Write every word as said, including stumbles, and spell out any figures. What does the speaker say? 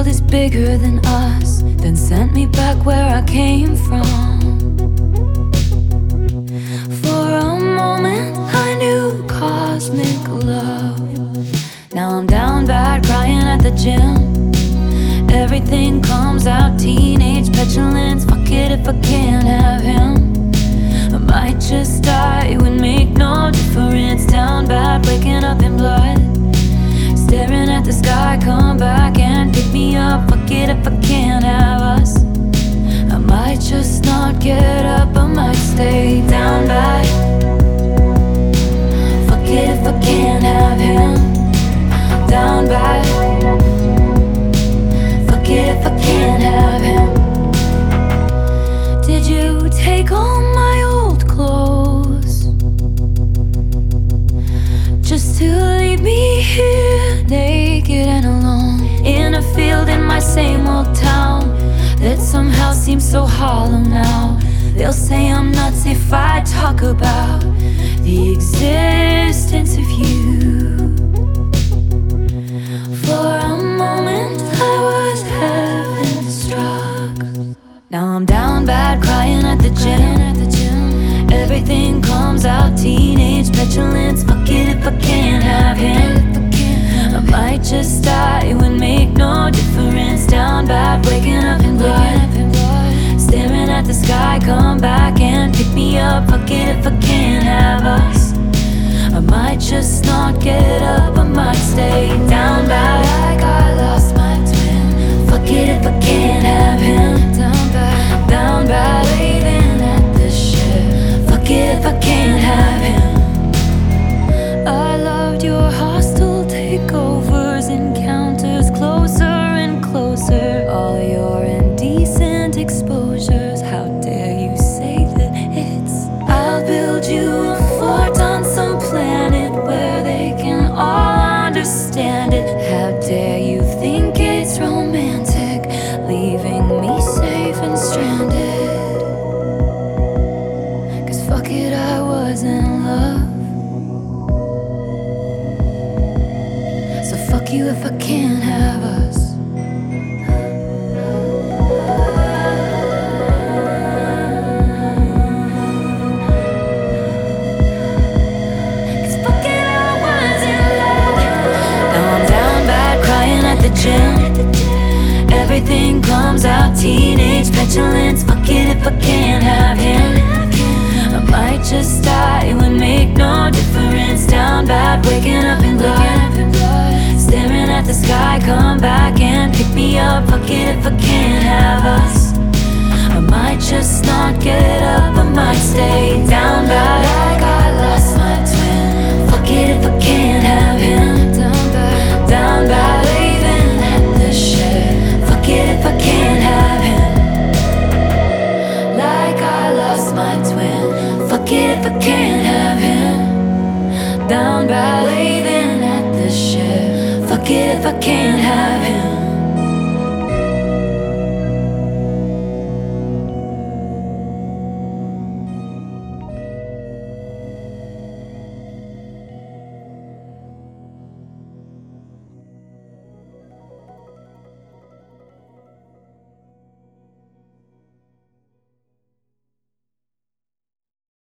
world is bigger than us, then sent me back where I came from. For a moment I knew cosmic love. Now I'm down bad, crying at the gym. Everything comes out, teenage petulance. Fuck it if I can't have him. I might just die, it would make no difference. Down bad, waking up in blood, staring at the sky, come back and pick me up. Fuck it if I can't have us. I might just not get up, I might stay down bad. Fuck it if I can't have him. Down bad. Fuck it if I can't have him. Did you take all my old clothes just to leave me here naked and alone, in a field in my same old town that somehow seems so hollow now? They'll say I'm nuts if I talk about the existence of you. For a moment I was heaven struck. Now I'm down bad, crying at the gym. Everything comes out, teenage petulance. Fuck it if I can't have him. I might just die, it would make no difference. Down bad, waking up in blood, staring at the sky, come back and pick me up. Fuck it if I can't have us. I might just not get up, I might stay down bad, like I lost my twin. Fuck it if I can't have him. Down bad, down bad, waving at the ship. Fuck it if I can't have him. I loved your hostile takeovers, encounters, closer and closer. All your indecent exposures, how dare you say that it's. I'll build you a fort on some planet where they can all understand it. How dare you think it's romantic, leaving me safe and stranded? Cause fuck it, I was in love. So fuck you if I can't have us. Cause fuck it, I was in love. Now I'm down bad, crying at the gym. Everything comes out, teenage petulance. Fuck it if I can't have him. I might just die, it would make no difference. Down bad, waking up in blood, staring at the sky, come back and pick me up. Fuck it if I can't have us. I might just not get up, I might stay down bad, like I lost my twin. Fuck it if I can't have him. Down bad, down bad, waving at the ship. Fuck it if I can't have him. Like I lost my twin. Fuck it if I can't have him. Down bad, waving at the ship. Fuck it if I can't have